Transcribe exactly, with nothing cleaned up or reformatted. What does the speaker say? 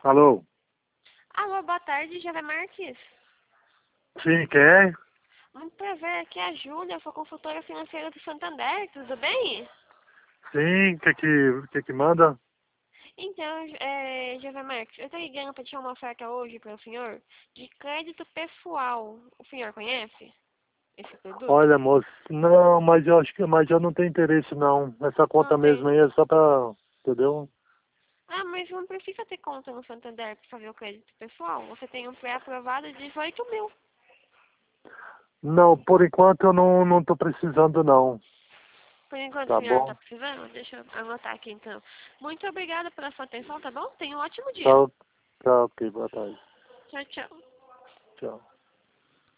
Alô? Alô, boa tarde, José Marques. Sim, quem é? Muito prazer, aqui é a Júlia, sou consultora financeira do Santander, tudo bem? Sim, o que que, que que manda? Então, é, José Marques, eu estou ligando para tirar uma oferta hoje para o senhor de crédito pessoal. O senhor conhece esse produto? Olha, moço, não, mas eu acho que mas eu não tenho interesse não. Essa Não conta tem. mesmo aí é só pra, entendeu? Ah, mas não precisa ter conta no Santander para fazer o crédito pessoal. Você tem um pré-aprovado de dezoito mil. Não, por enquanto eu não, não tô precisando não. Por enquanto o Tá senhor está bom? precisando? Deixa eu anotar aqui então. Muito obrigada pela sua atenção, tá bom? Tenha um ótimo dia. Tá, tá ok, boa tarde. Tchau, tchau. Tchau.